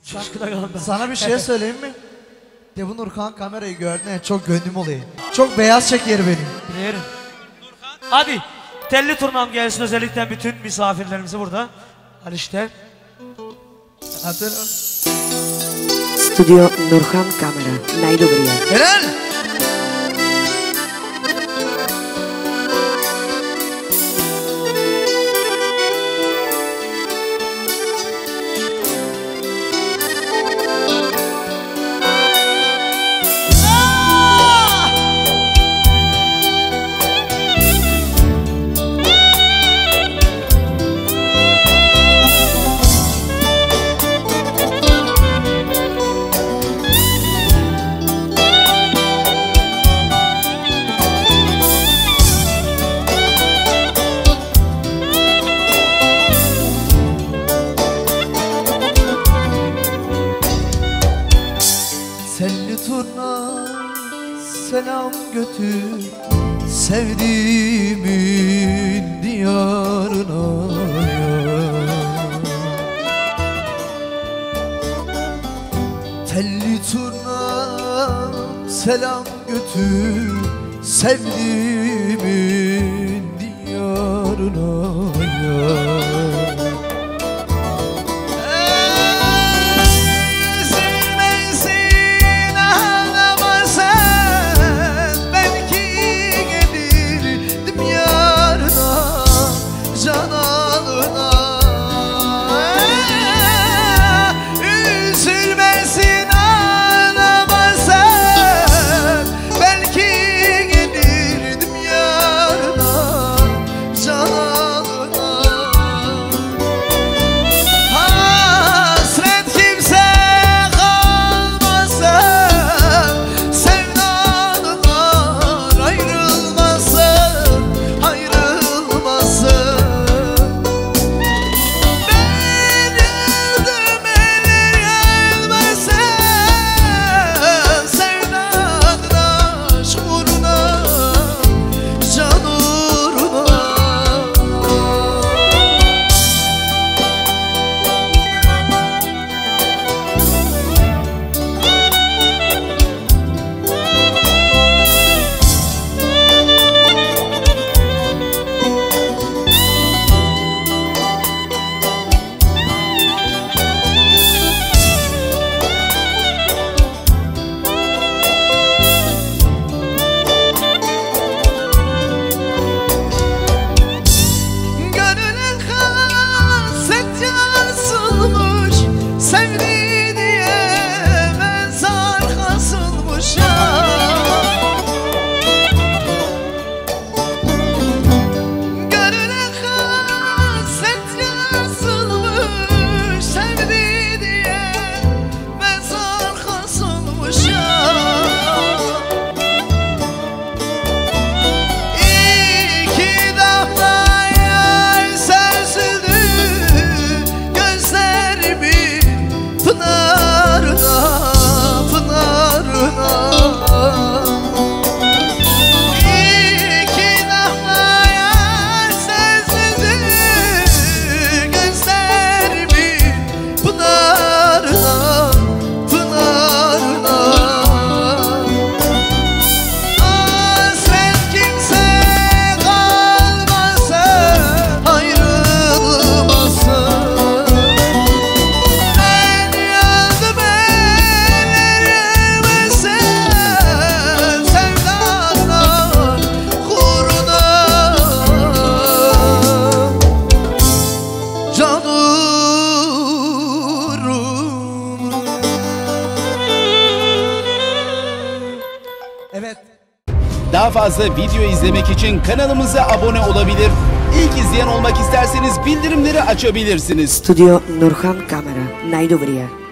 Şaşkına kaldı. Sana bir şey söyleyeyim mi? Devu Nurkan kamerayı gördüğünde çok gönlüm oluyor. Çok beyaz çeker benim. Bilirim. Hadi telli turnam gelsin, özellikle bütün misafirlerimizi burada. Alişler. Hatırlıyorum. Studio Nurhan Kamera, Najdobrija. Helal! Telli turna selam götür sevdiğimin diyarına ya. Telli turna selam götür sevdiğimin diyarına ya. Evet. Daha fazla video izlemek için kanalımıza abone olabilir. İlk izleyen olmak isterseniz bildirimleri açabilirsiniz. Studio Nurhan Kamera, Najdobrija.